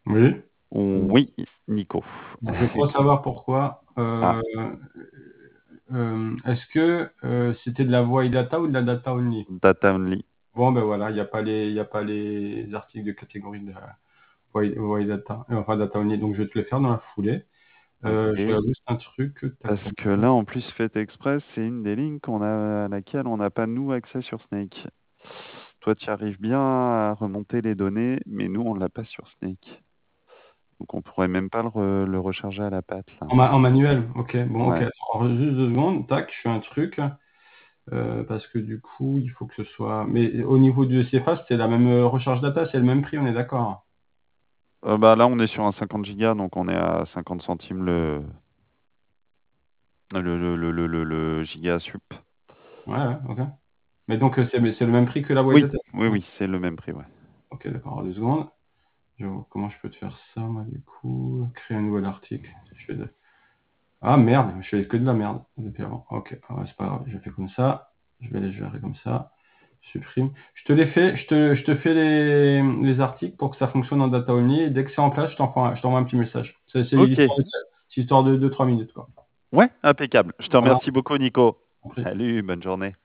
Oui. Oui, Nico. Alors, je crois savoir pourquoi. Ah, Est-ce que c'était de la voix data ou de la data only? data only. Bon, ben voilà, il y a pas les articles de catégorie de voix data, enfin data only, donc je vais te les faire dans la foulée. Je Ok. regarde juste un truc. Tac, Parce tac, que tac. là, en plus, Fait Express, c'est une des lignes à laquelle on n'a pas, nous, accès sur Snake. Toi, tu arrives bien à remonter les données, mais nous, on l'a pas sur Snake. Donc, on pourrait même pas le recharger à la patte, là. En manuel, ok. Bon, ok. Ouais. Alors, juste 2 secondes. Tac, je fais un truc. Parce que du coup, il faut que ce soit. Mais au niveau du CFA, c'est la même recharge data, c'est le même prix, on est d'accord. Bah, là, on est sur un 50 gigas, donc on est à 50 centimes le giga sup. Ouais, ouais, ok. Mais donc, c'est le même prix que la voix Oui, data. oui, oui, c'est le même prix, ouais. Ok, d'accord. Alors, 2 secondes. Comment je peux te faire ça, moi, du coup? Créer un nouvel article. Ah merde, je fais que de la merde depuis avant. Ok, ah, c'est pas grave, je fais comme ça. Je vais les gérer comme ça. Supprime. Je te les fais, je te fais les articles pour que ça fonctionne en data only. Et dès que c'est en place, je t'envoie un petit message. Ok. C'est histoire de 2-3 minutes, quoi. Ouais, impeccable. Je te Voilà. remercie beaucoup, Nico. Compris. Salut, bonne journée.